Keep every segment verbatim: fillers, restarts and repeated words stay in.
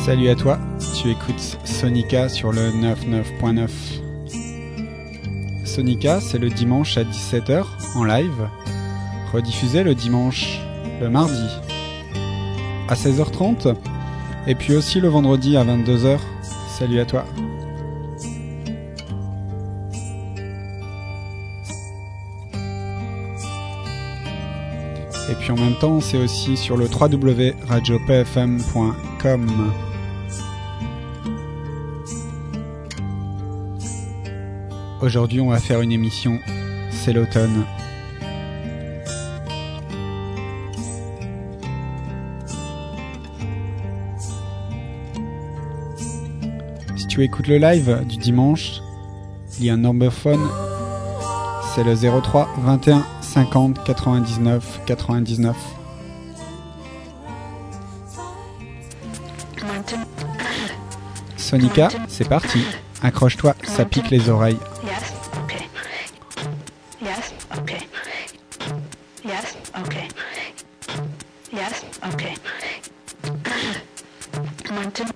Salut à toi, tu écoutes Sonica sur le quatre-vingt-dix-neuf point neuf. Sonica, c'est le dimanche à dix-sept heures en live, rediffusé le dimanche, le mardi à seize heures trente, et puis aussi le vendredi à vingt-deux heures. Salut à toi. Et puis en même temps, c'est aussi sur le w w w point radio p f m point com. Aujourd'hui, on va faire une émission, c'est l'automne. Si tu écoutes le live du dimanche, il y a un numberphone, c'est le zéro trois vingt et un cinquante quatre-vingt-dix-neuf quatre-vingt-dix-neuf. Sonica, c'est parti. Accroche-toi, ça pique les oreilles. Yes, okay. Yes, okay. Yes, okay. Yes, okay. One, two.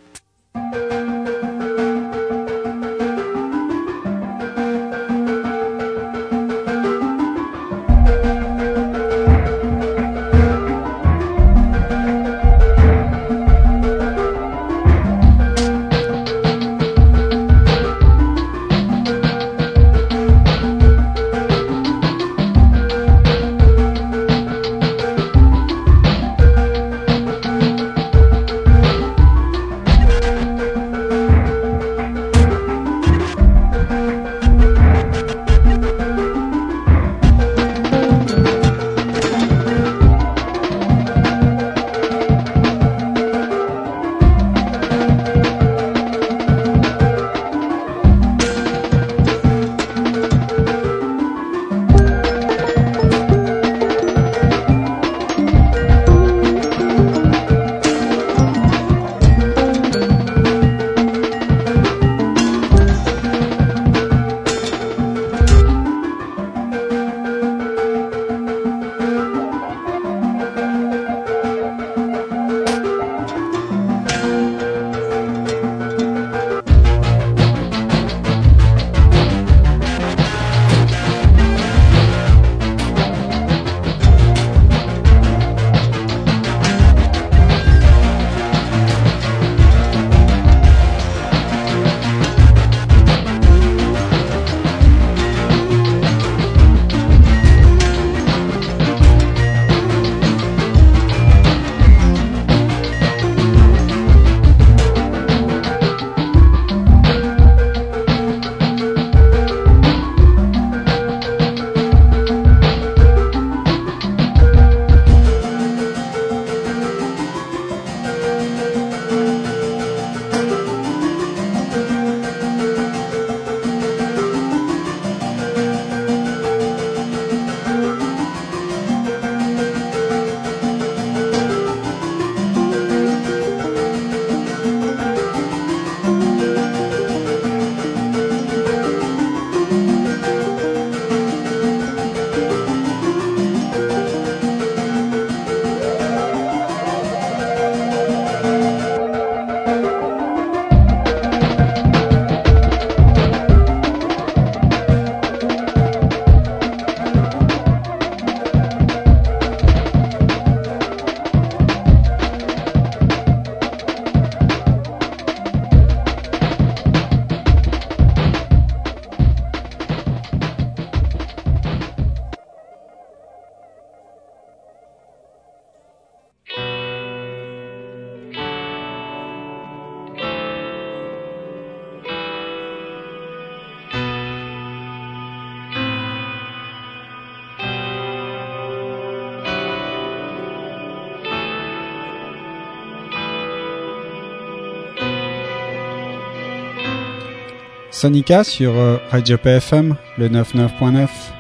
Sonica sur euh, Radio P F M, le quatre-vingt-dix-neuf point neuf.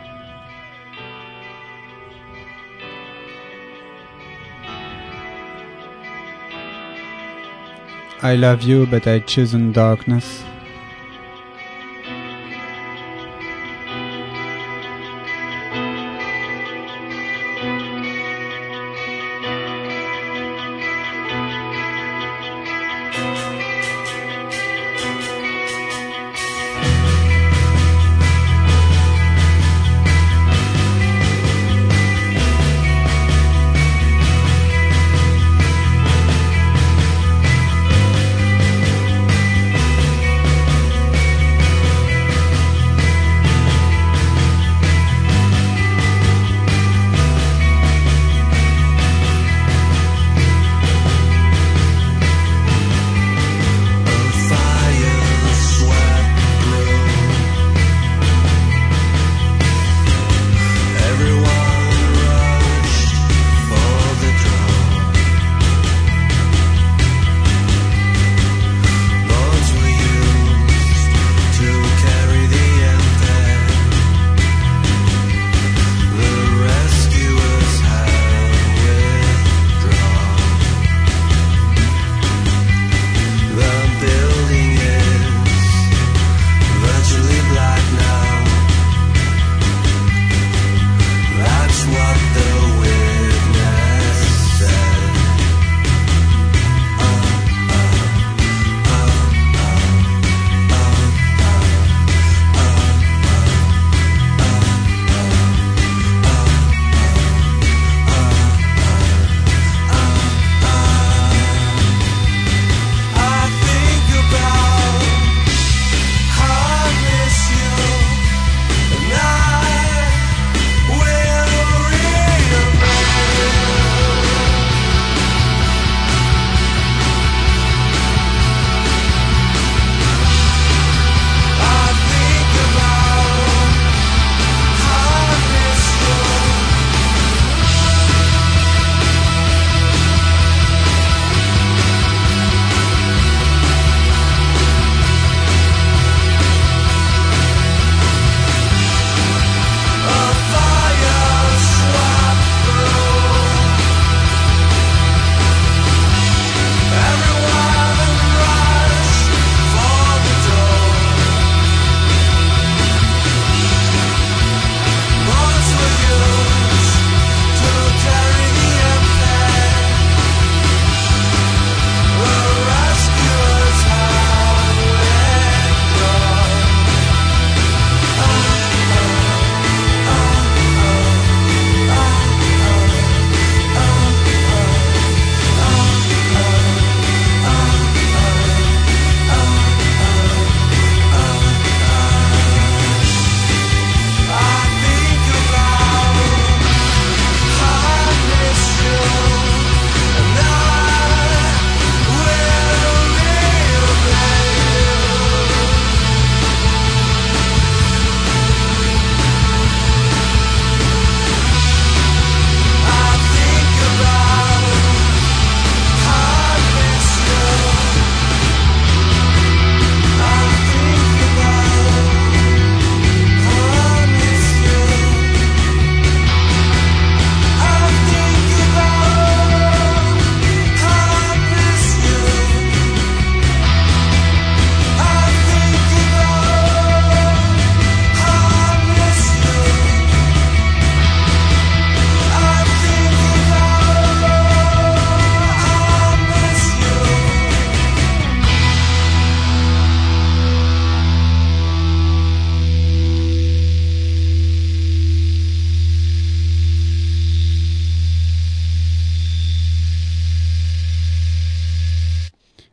I love you, but I chosen darkness.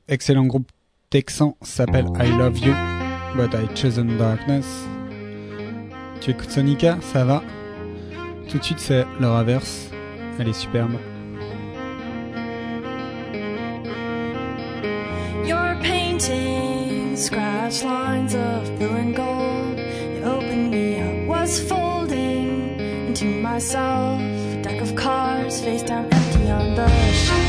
excellent groupe texan s'appelle I Love You, But I Chosen Darkness. Tu écoutes Sonica, ça va? Tout de suite c'est leur averse, elle est superbe. You're painting scratch lines of blue and gold. You opened me up, was folding into myself. A deck of cards, face down empty on the shelf.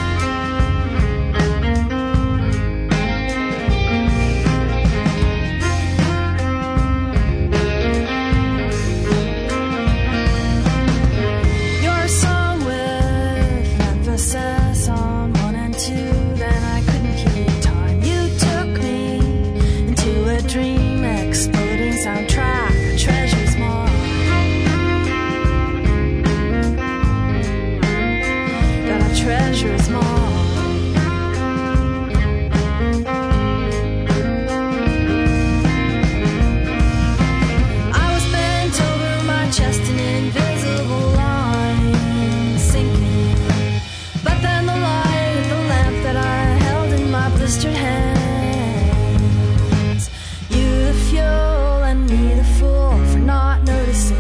On one and two, then I couldn't keep time. You took me into a dream, exploding soundtrack, treasures more. That our treasures more. I was bent over my chest in invisible lines, sinking. But then the light, the lamp that I held in my blistered hands. You the fuel and me the fool for not noticing.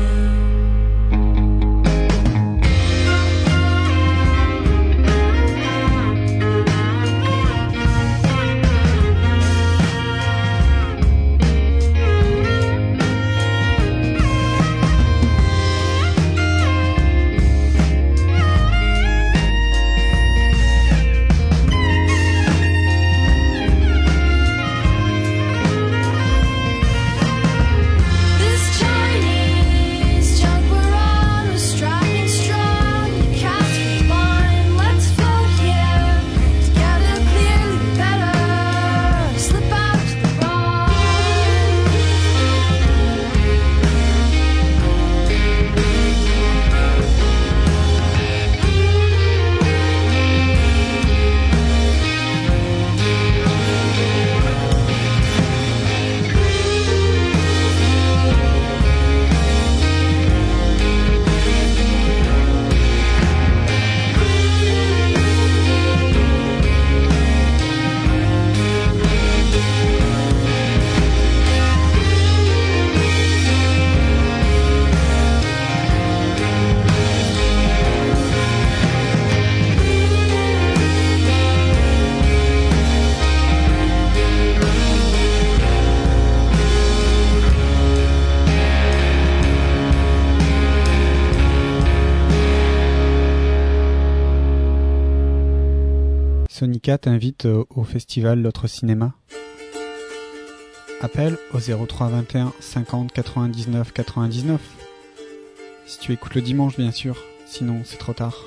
Sonica t'invite au festival L'Autre Cinéma. Appelle au zéro trois vingt et un cinquante quatre-vingt-dix-neuf quatre-vingt-dix-neuf. Si tu écoutes le dimanche bien sûr, sinon c'est trop tard.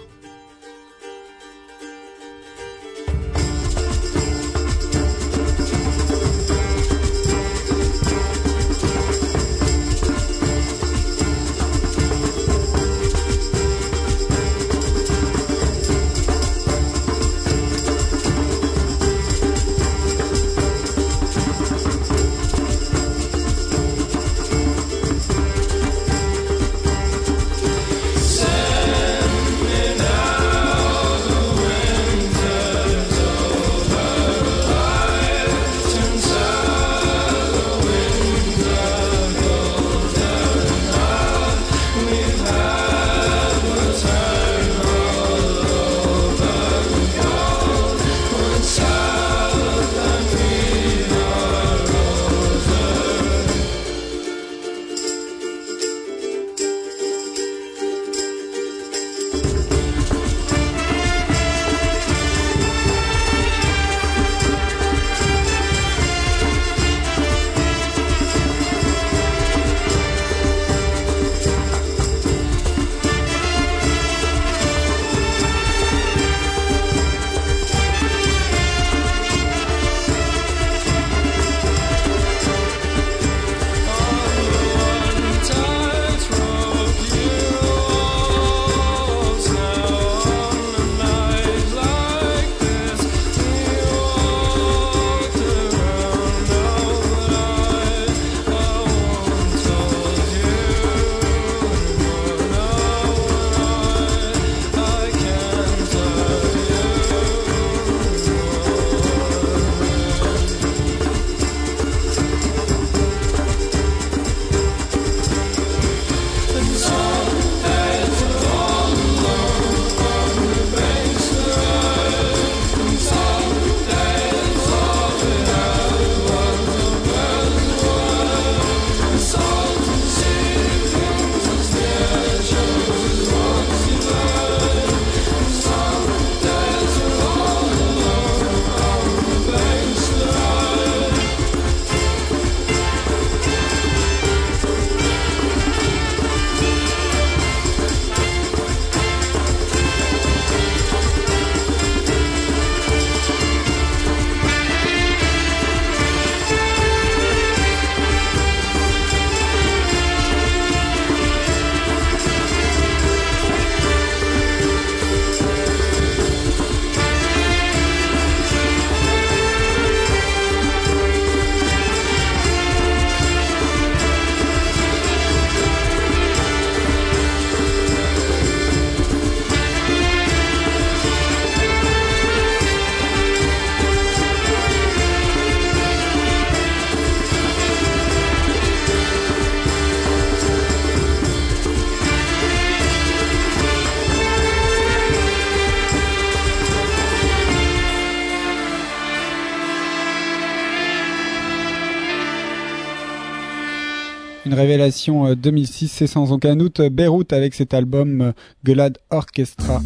Send révélation euh, deux mille six, c'est sans aucun doute Beyrouth avec cet album euh, Gelad Orchestra.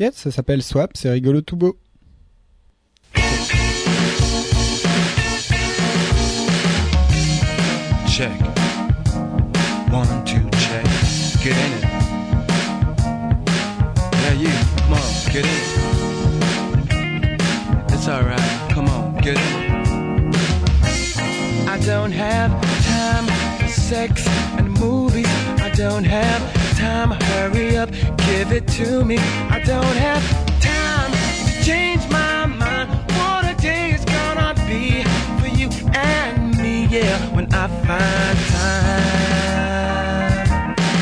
Yes, ça s'appelle Swap, c'est rigolo tout beau. Check. One, two, check. Get in it. Yeah, you. Come on, get in it. It's alright. Come on, get in it. I don't have time for sex and movies. I don't have time. Hurry up, give it to me. I don't have time to change my mind. What a day it's gonna be for you and me. Yeah, when I find time.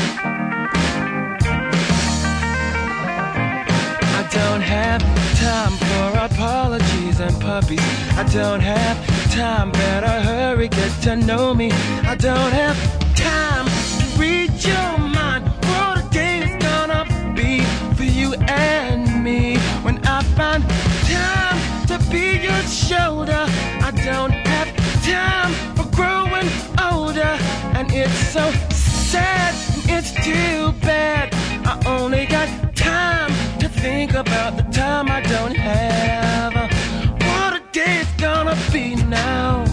I don't have time for apologies and puppies. I don't have time, better hurry, get to know me. I don't have time to read your mind. What a day it's gonna be for you and me. When I find time to be your shoulder, I don't have time for growing older. And it's so sad, it's too bad. I only got time to think about the time I don't have. What a day it's gonna be now.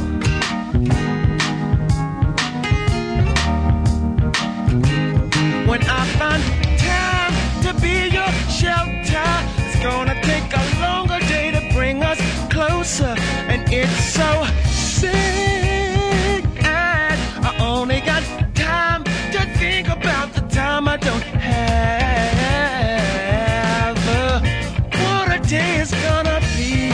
When I find time to be your shelter, it's gonna take a longer day to bring us closer. And it's so sick, and I only got time to think about the time I don't have. What a day it's gonna be.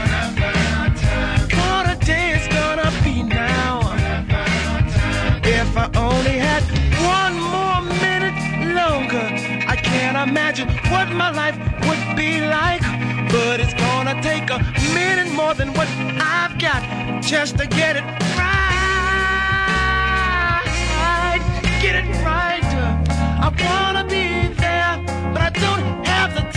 What a day it's gonna be now. If I only had one more minute longer, I can't imagine what my life would be like. But it's gonna take a minute more than what I've got just to get it right. Get it right. I wanna be there, but I don't have the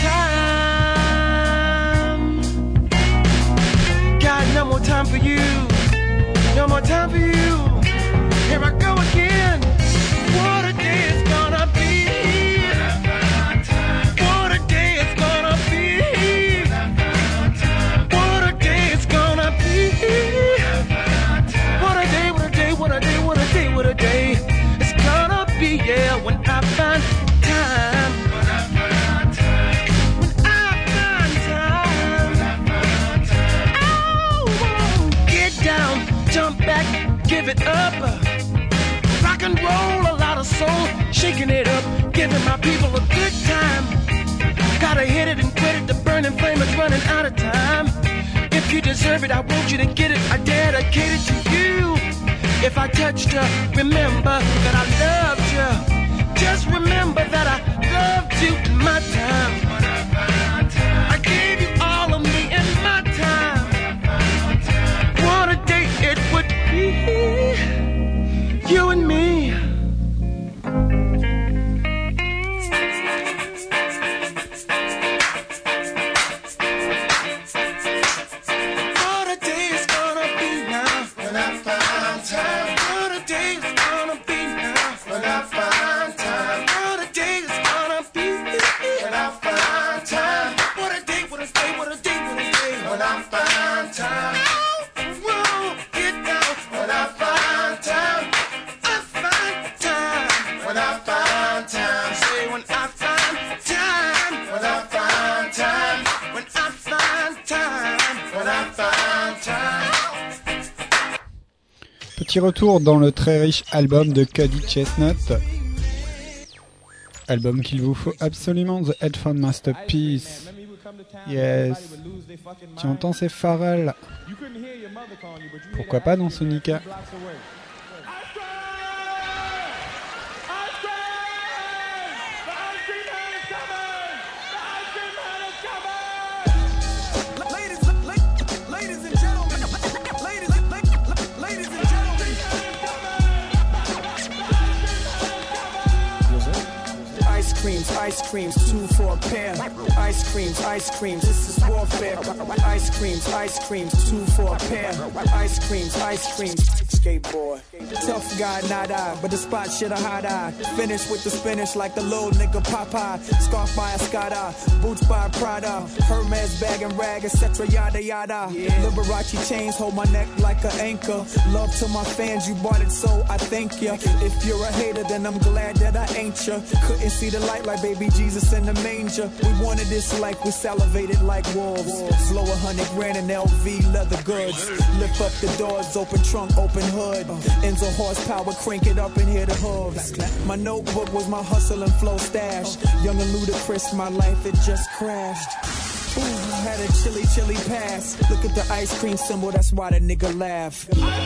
time. Got no more time for you. No more time for you. Here I go again. What a day it's gonna be. What a day it's gonna be. What a day it's gonna be. What a day, what a day, what a day, what a day, what a day it's gonna be. Yeah, when I find time. When I find time. Oh, get down, jump back, give it up. Rock and roll, a lot of soul, shaking it up, giving my people a good time. Gotta hit it and quit it, the burning flame is running out of time. If you deserve it, I want you to get it, I dedicate it to you. If I touched you, remember that I loved you. Just remember that I loved you in my time. I gave you all of me in my time. What a day it would be. You and me. What a day it's gonna be now. When I find time. What a day it's gonna be now. When I find time. What a day it's gonna be. When I find time. What a day, what a day, what a day, what a day. When I find time. Whoa, get down. When I find time. When I find time, say when I find time, when I find time, when I find time, when I find time. Petit retour dans le très riche album de Cody Chestnut. Album qu'il vous faut absolument, The Headphone Masterpiece. Yes. Tu entends ces Pharrell. Pourquoi pas dans Sonica. Ice creams, ice creams, two for a pair. Ice creams, ice creams, this is warfare. Ice creams, ice creams, two for a pair. Ice creams, ice creams. skateboard. Tough guy, not I, but the spot shit a hot eye. Finish with the spinach like the little nigga Popeye. Scarf by a Escada, boots by a Prada. Hermes bag and rag, et cetera, yada yada. Yeah. Liberace chains hold my neck like an anchor. Love to my fans, you bought it, so I thank ya. If you're a hater, then I'm glad that I ain't ya. Couldn't see the light like baby Jesus in the manger. We wanted this life, we salivated like wolves. Blow a hundred grand in L V leather goods. Lift up the doors, open trunk, open hood. Ends of horsepower, crank it up and hear the hooves. My notebook was my hustle and flow stash. Young and ludicrous, my life, it just crashed. Ooh, had a chilly, chilly pass. Look at the ice cream symbol, that's why the nigga laugh.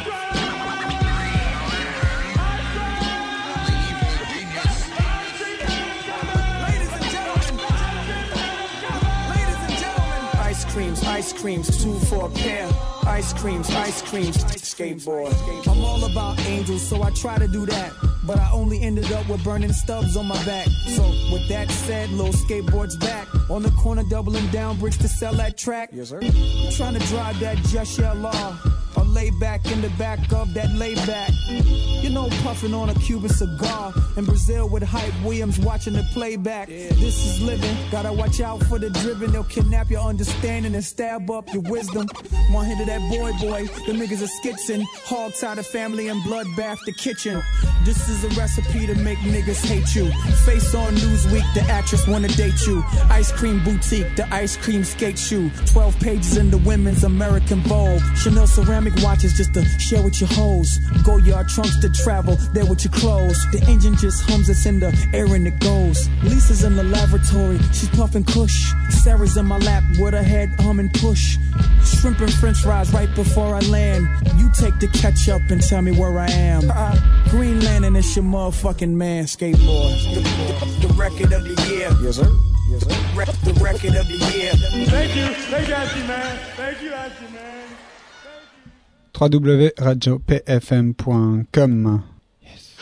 Ice creams, ice creams, two for a pair. Ice creams, ice creams, skateboard. I'm all about angels, so I try to do that. But I only ended up with burning stubs on my back. So with that said, little skateboard's back. On the corner doubling down bricks to sell that track. Yes, sir. I'm trying to drive that Just Yell Law. Or lay back in the back of that layback. You know, puffing on a Cuban cigar. In Brazil with Hype Williams watching the playback. Yeah. This is living, gotta watch out for the driven. They'll kidnap your understanding and stab up your wisdom. One hit of that boy boy, the niggas are skitching. Hog tie the family and bloodbath the kitchen. This is a recipe to make niggas hate you. Face on Newsweek, the actress wanna date you. Ice cream boutique, the ice cream skate shoe. Twelve pages in the women's American Vogue. Chanel ceramic watches just to share with your hoes. Go yard trunks to travel, there with your clothes. The engine just hums, it's in the air and it goes. Lisa's in the lavatory, she's puffing kush. Sarah's in my lap with her head humming push. Shrimp and french fries right before I land. You take the ketchup and tell me where I am. uh, Green Lantern is your motherfucking man. Skateboard, the, the, the record of the year. Yes sir, yes sir. Re- the record of the year. Thank you, thank you Ashley man. Thank you Ashley man. w w w point radio p f m point com. Yes.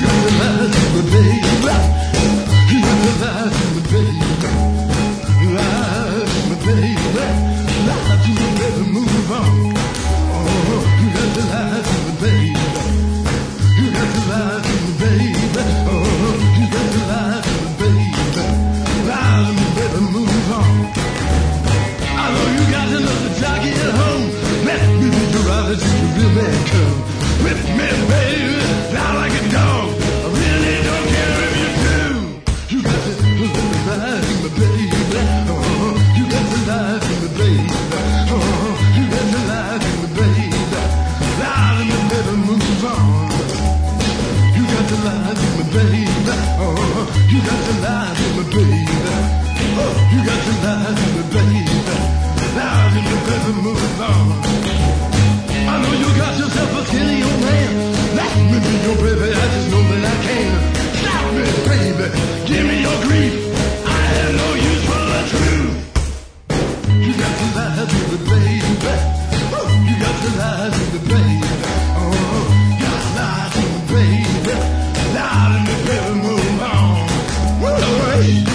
With me, baby, fly like a dog. I really don't care if you do. You got to live in me, baby. Oh, you got to live in me, baby. Oh, you got to live in me, baby. Live in me, baby, move on. You got to live in me, baby. Oh, you got to live in me, baby. Oh, you got to live in me, baby. Live in me, baby, move on. I know you got yourself a skinny old man. Let me be your baby, I just know that I can. Stop me, baby, give me your grief. I have no use for the truth. You got to lie to the baby. Oh, you got to lie to the baby. Oh, you got to lie to the baby. Lie to me, baby, move on. Woo!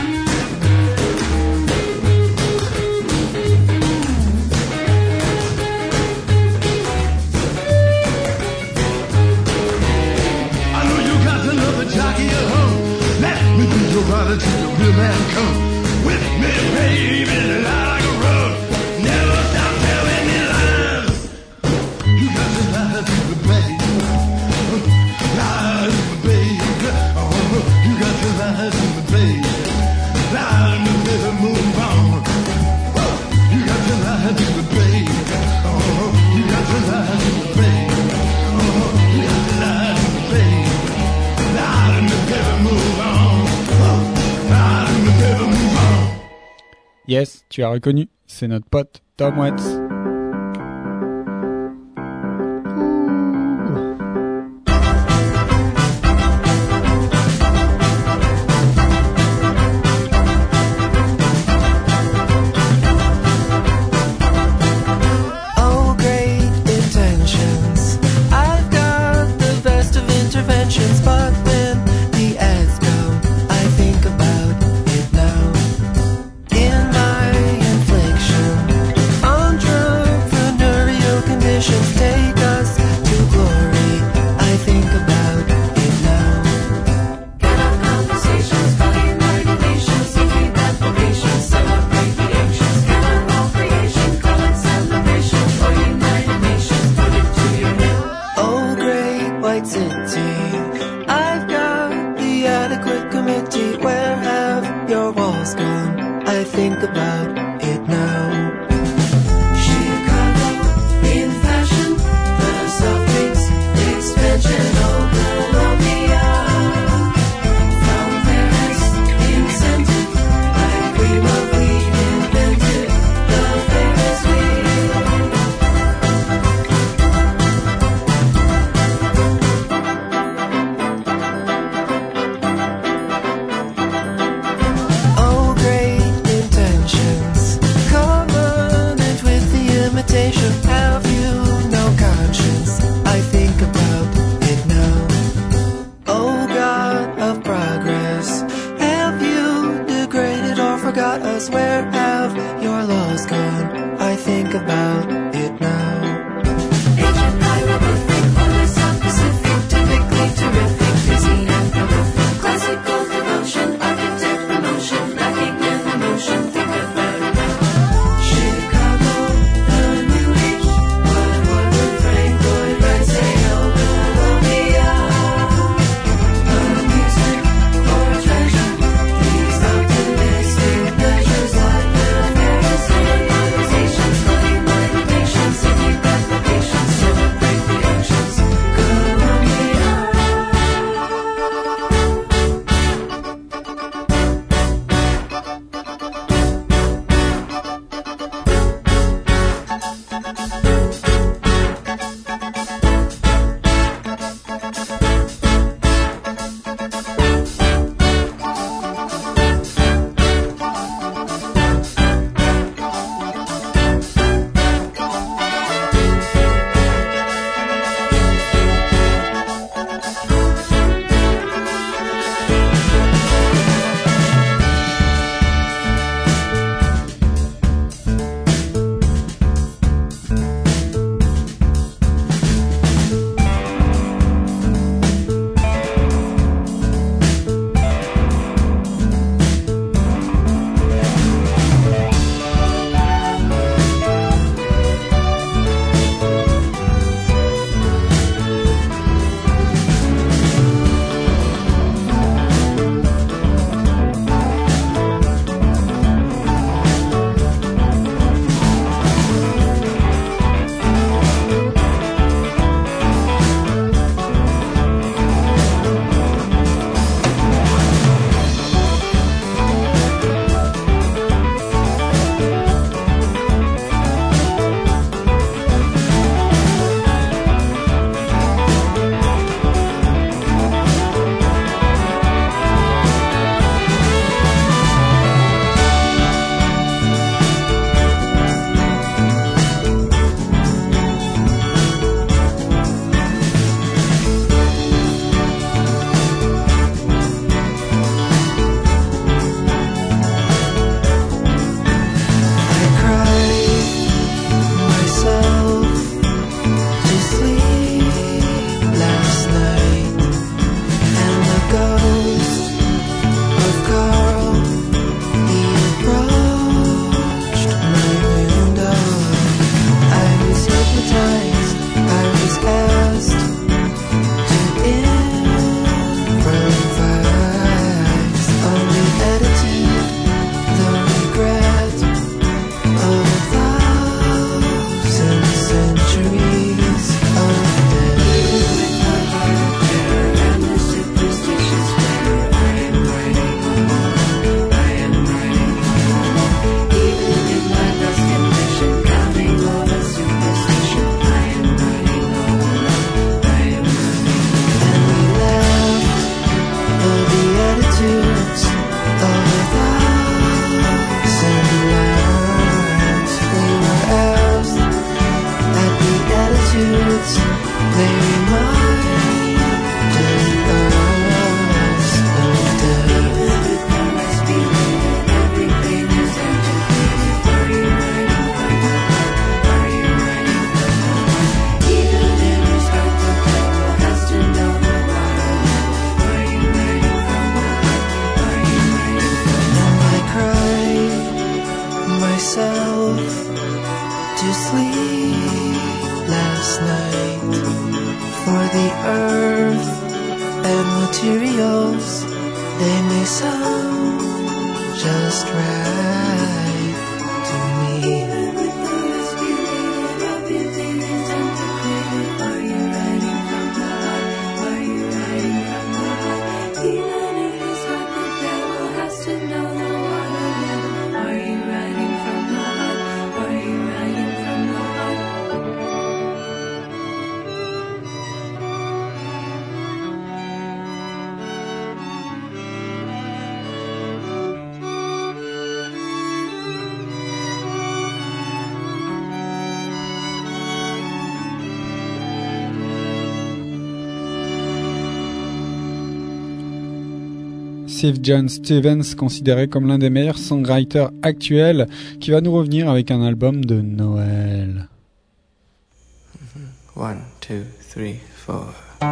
Jockey at home, let me be your rider till the real man come. With me, baby, lie like a rug. Never stop telling me lies. You got to lie to the baby. Lie to the baby. Oh, you got to lie to the baby. Lie to me, baby, move on. You got to lie to the baby. Oh, you got to lie to the baby. Oh, you got to lie to the baby. Yes, tu as reconnu, c'est notre pote Tom Waits. Oh, great intentions. I've got the best of interventions, but when the ads go, I think about it now. In my infliction, on drugs. gone, I think about it now. Ancient hieroglyphic, older South Pacific, typically terrific, busy and prolific. Classical devotion, architect emotion, lacking in emotion, think about it now. Chicago, the new age, what would Frank Lloyd Wright say? Oh, Columbia, amusement or treasure, these optimistic pleasures like little Paris, organizations, study mind patience, city applications, celebrate the oceans, Columbia. I cried myself to sleep last night, and the ghost of Carl, he approached my window. I was hypnotized, I was asked to improvise on the attitude, the regret of a thousand centuries of death. With my heart of terror and the superstitious terror, I am writing a poem, I am writing a poem. Even in my best condition, counting all the superstition, I am writing a poem, I am writing a poem. And we laughed of the attitudes of a thousand lands. We were asked at the attitudes they reminded us of death. With the rest belated, everything is antiquated. Are you writing from the heart? Are you writing from the heart? Even in his heart, the devil has to know the water level. Are you writing from the heart? Are you writing from the heart? And I cried myself to sleep last night, for the earth and materials, they may sound just right to me. With the rest belated, everything is antiquated. Are you writing from the heart? Are you writing from the heart? Even in his heart, the devil has to know the water level. Are you writing from the heart? Are you writing from the heart? progressive John Stevens, considéré comme l'un des meilleurs songwriters actuels, qui va nous revenir avec un album de Noël. One, two, three, four.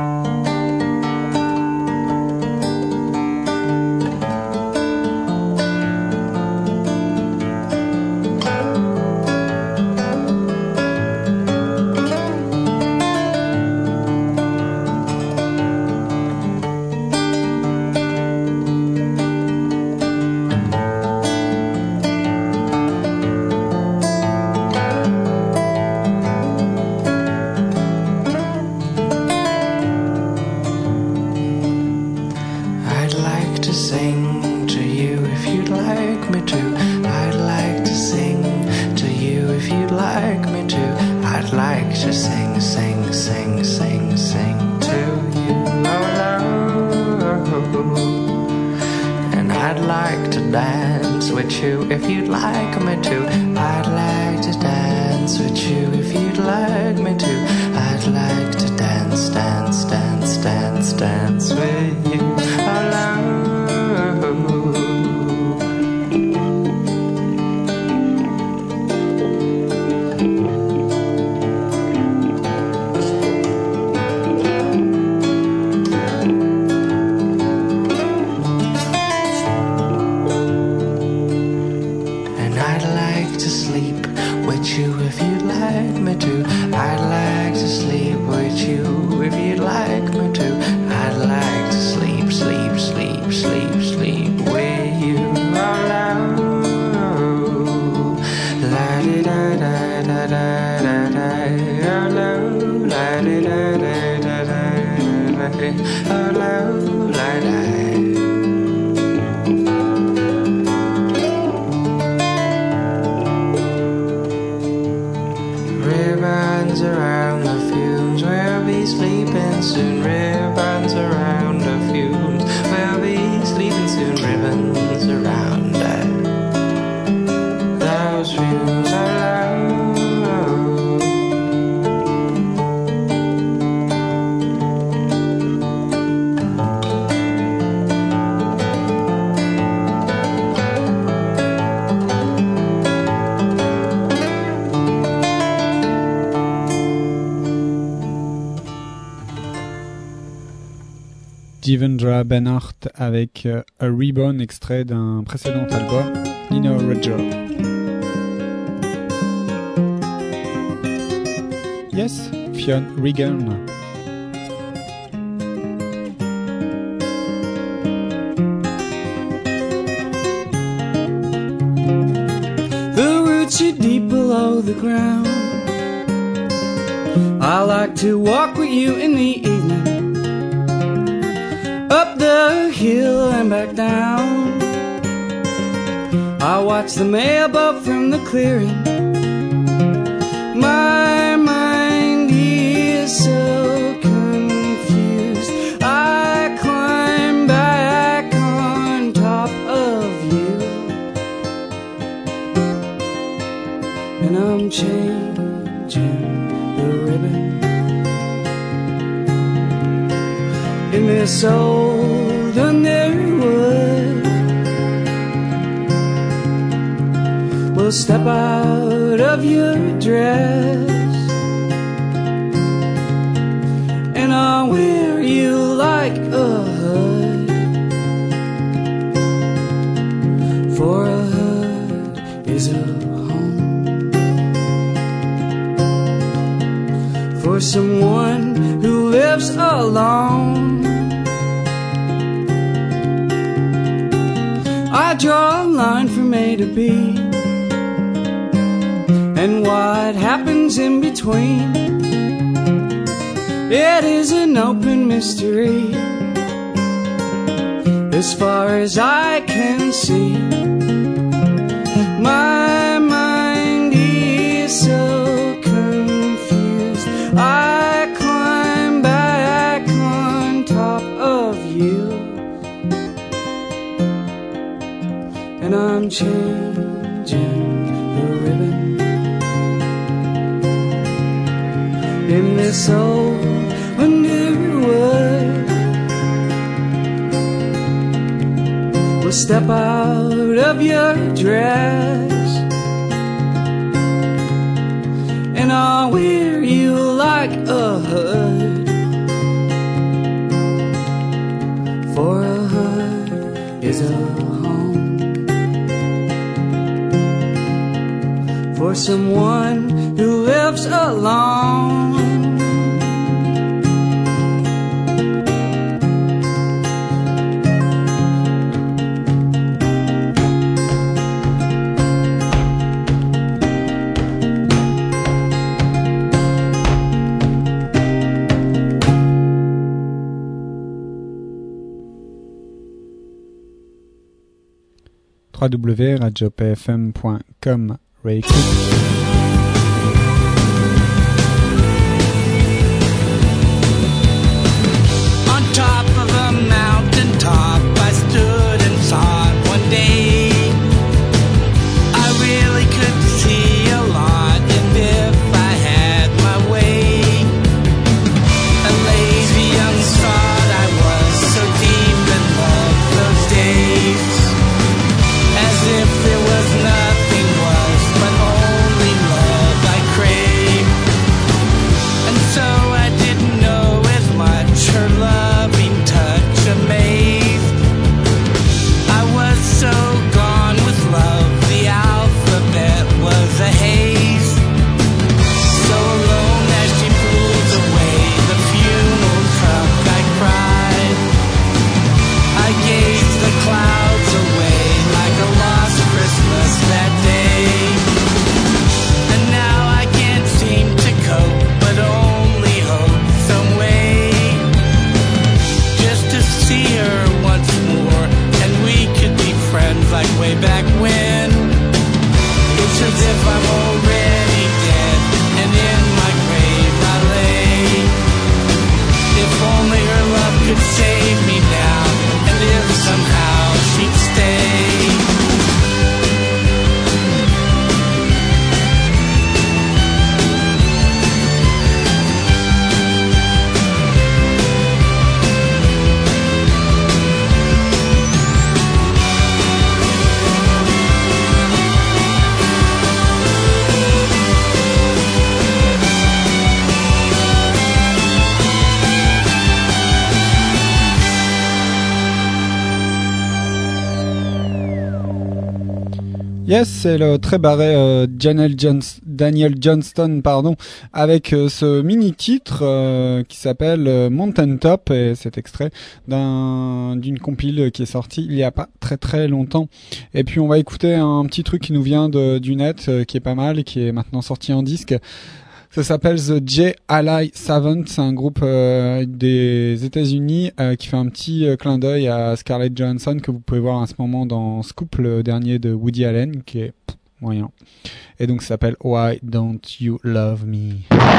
Devendra Banhart avec euh, A Reborn, extrait d'un précédent album, Nino Roger. Yes, Fionn Regan. The roots are deep below the ground. I like to walk with you in the evening, up the hill and back down. I watch the mailboat from the clearing. My mind is so confused. I climb back on top of you, and I'm changing the ribbon in this old underwood. We'll step out of your dress, and I'll wear you like a hood, for a hood is a home for someone who lives alone. I draw a line from A to B, and what happens in between, it is an open mystery as far as I can see. My mind is so confused. I climb back on top of you, and I'm changing the ribbon in this old underwood. So step out of your dress, and I'll wear you like a hood. For a hood is a home for someone who lives alone. w w w point radio p f m point com réécoute. On top of a mountain top, I stood and thought one day I really could see a lot, and if I had my way, a lazy young sod I was, so deep in love those days, as if there was nothing was but only love I craved. And so I didn't know as much, her loving touch amazed. I was so gone with love, the alphabet was a haze. So alone as she pulled away the funeral truck, I cried. I gazed the clouds away like a lost Christmas that day. And now I can't seem to cope, but only hope some way just to see her once more, and we could be friends like way back when. It's as if I'm already dead, and in my grave I lay. If only her love could save me now, and if somehow she'd stay. Yes, c'est le très barré euh, Daniel, Johns- Daniel Johnston, pardon, avec euh, ce mini titre euh, qui s'appelle euh, Mountain Top, et cet extrait d'un d'une compile qui est sortie il y a pas très très longtemps. Et puis on va écouter un petit truc qui nous vient de, du net, euh, qui est pas mal et qui est maintenant sorti en disque. Ça s'appelle The J. Ally Savant, c'est un groupe euh, des États-Unis euh, qui fait un petit euh, clin d'œil à Scarlett Johansson que vous pouvez voir à ce moment dans Scoop, le dernier de Woody Allen, qui est pff, moyen. Et donc ça s'appelle Why Don't You Love Me?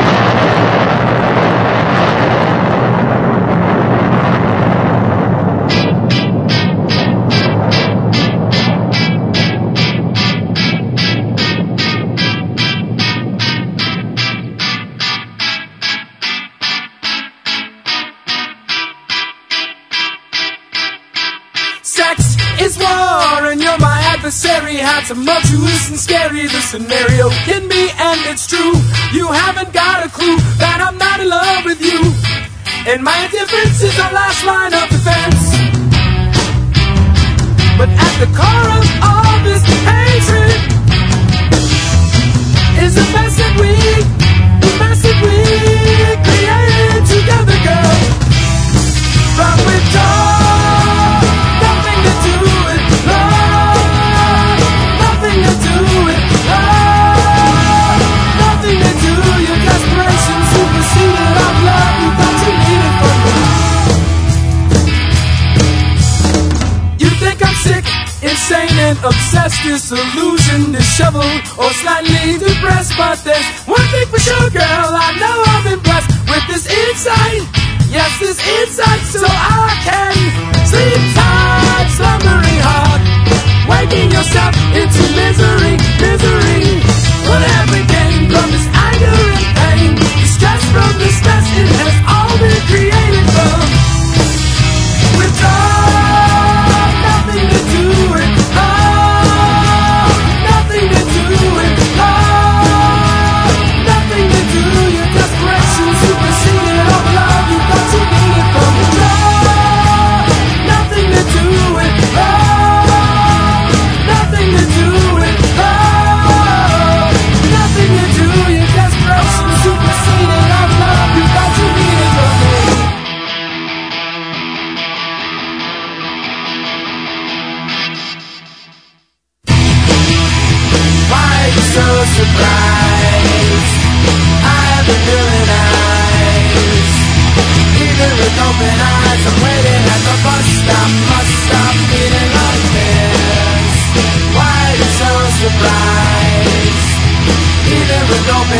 Sex is war and you're my adversary. How tumultuous and scary the scenario can be, and it's true. You haven't got a clue that I'm not in love with you, and my indifference is the last line of defense. But at the core of all this hatred is a mess that we, the mess that we created together, girl. From without insane and obsessed, disillusioned, disheveled, or slightly depressed. But there's one thing for sure, girl, I know I'm impressed with this insight. Yes, this insight, so I can sleep tight, slumbering hard, waking yourself into misery, misery. What have we gained from this anger and pain? The stress from the stress, it has all been created from without nothing to do.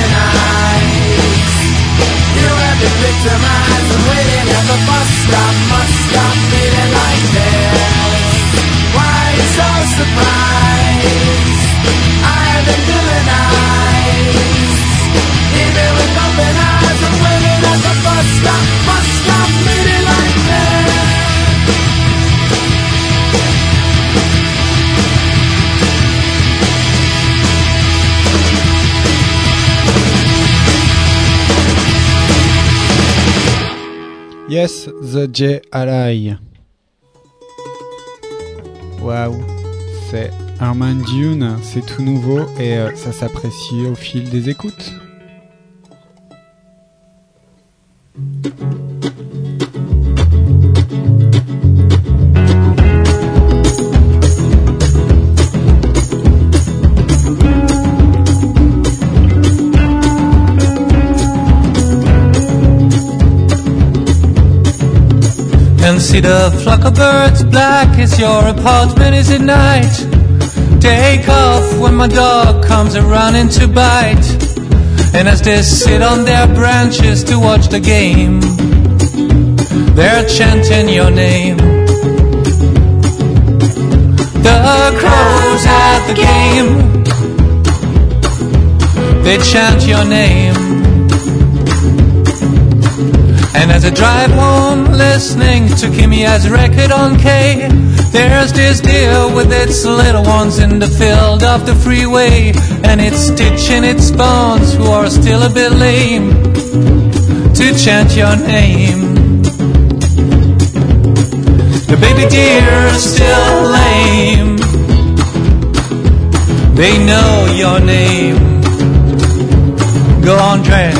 living eyes. You have been victimized and waiting at the bus stop. Must stop feeling like this. Why are you so surprised? I have been living eyes. Even with open eyes, I'm waiting at the bus stop. Must stop feeling like this. Yes, The J Ally. Waouh, c'est Herman Dune, c'est tout nouveau et euh, ça s'apprécie au fil des écoutes. Can see the flock of birds, black as your apartment is at night. Take off when my dog comes running to bite. And as they sit on their branches to watch the game, they're chanting your name. The crows at the game, they chant your name. And as I drive home listening to Kimia's record on K, there's this deer with its little ones in the field of the freeway, and it's stitching its bones who are still a bit lame to chant your name. The baby deer is still lame, they know your name. Go on, Trey.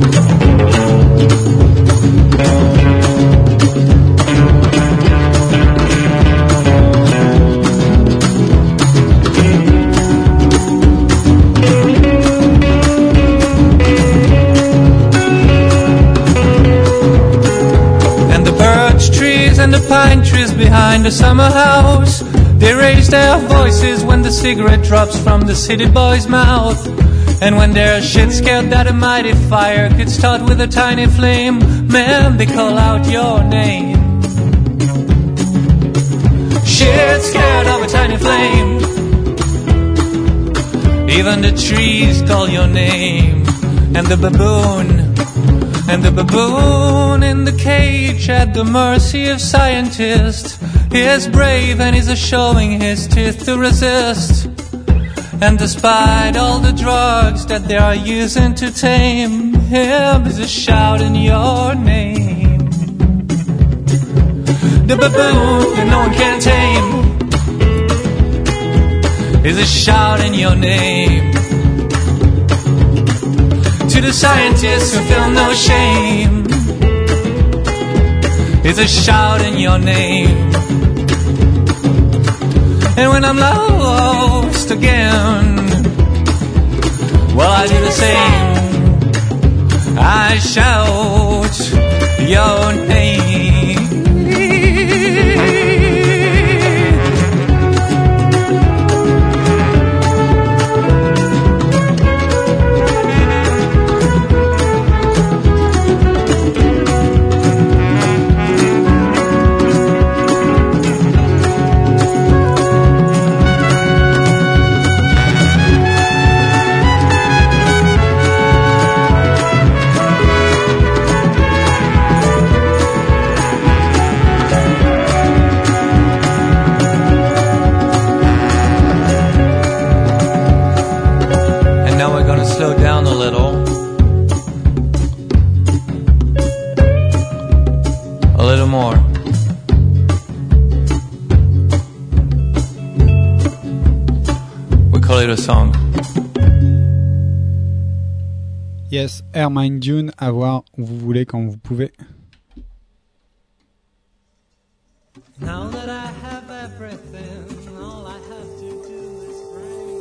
And the pine trees behind the summer house, they raise their voices when the cigarette drops from the city boy's mouth. And when they're shit scared that a mighty fire could start with a tiny flame, man, they call out your name. Shit scared of a tiny flame, even the trees call your name. And the baboon And the baboon in the cage at the mercy of scientists is brave and is showing his teeth to resist. And despite all the drugs that they are using to tame him, is a shouting your name. The baboon that no one can tame is a shouting your name. To the scientists who feel no shame, is a shout in your name. And when I'm lost again, well, I do the same. I shout your name. Slow down a little, a little more. We call it a song. Yes, Herman Dune, à voir où vous voulez quand vous pouvez. Now that I have everything, all I have to do is pray.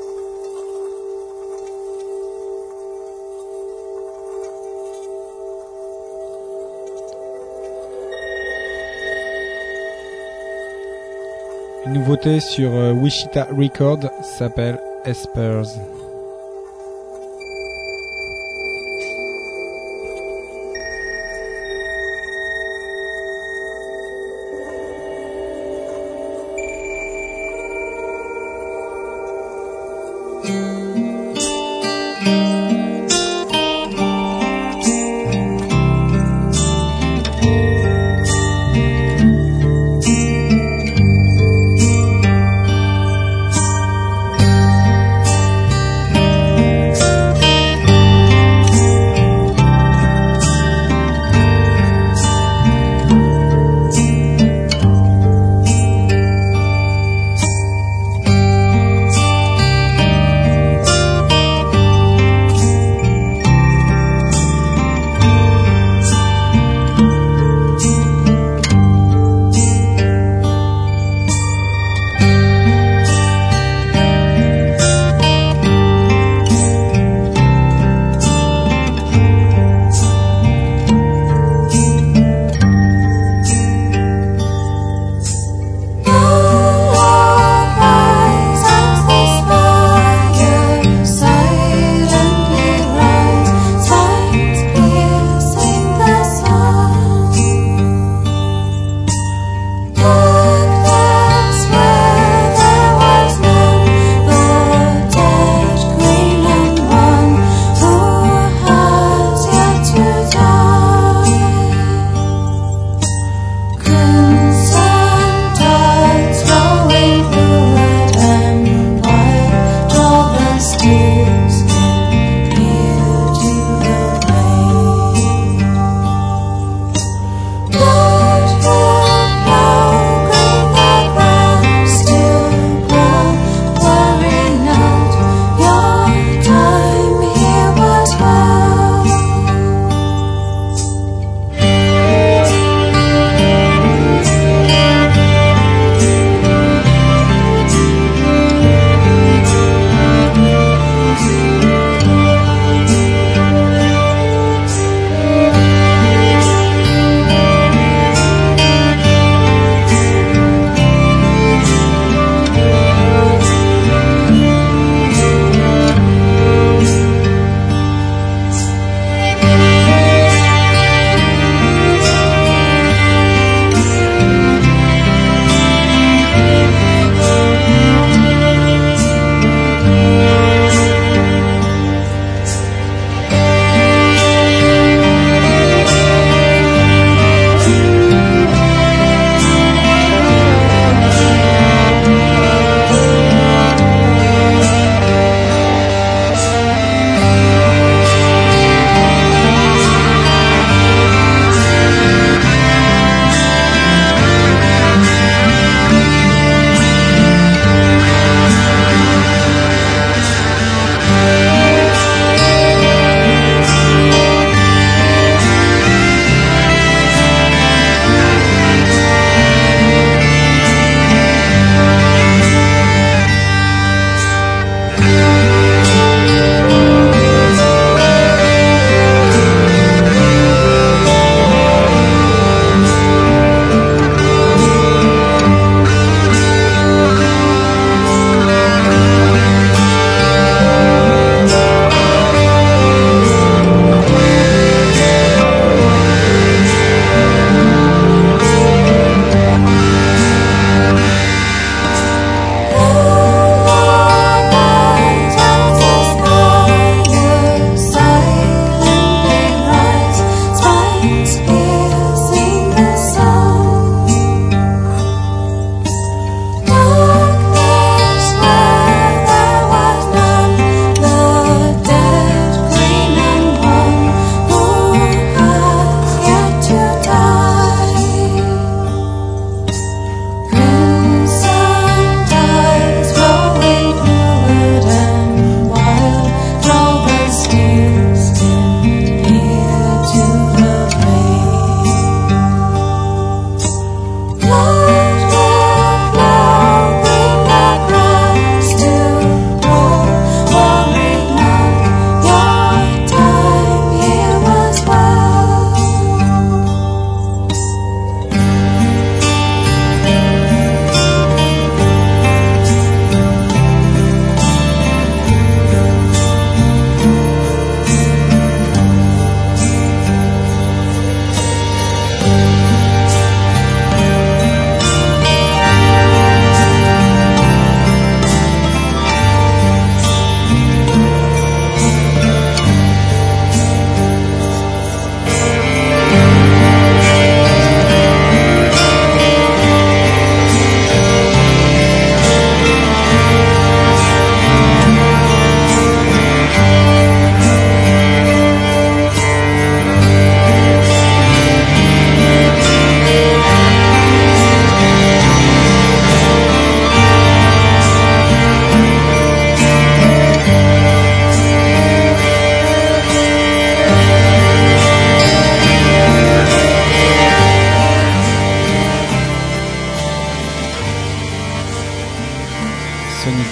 Une nouveauté sur euh, Wichita Records s'appelle Espers.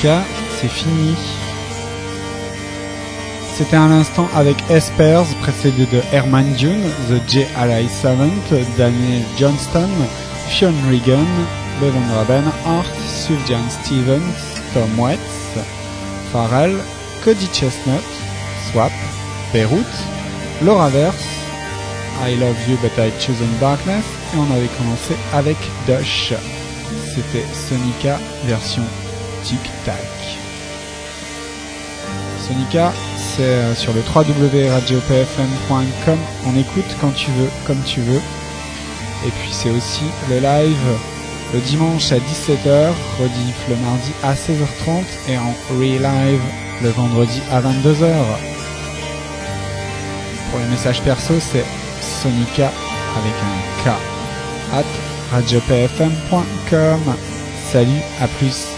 Sonica, c'est fini. C'était à l'instant avec Espers, précédé de Herman Dune, The J L I sept, Daniel Johnston, Fionn Regan, Bevan Raben, Hart, Sufjan Stevens, Tom Waits, Pharrell, Cody Chestnut, Swap, Beirut, Laura Verse, I Love You But I Chosen Darkness, et on avait commencé avec Dush. C'était Sonica version Tic Tac. Sonica, c'est sur le w w w point radio p f m point com. On écoute quand tu veux, comme tu veux. Et puis c'est aussi le live le dimanche à dix-sept heures, rediff le mardi à seize heures trente et en re-live le vendredi à vingt-deux heures. Pour les messages perso, c'est Sonica avec un K at radio p f m point com. Salut, à plus.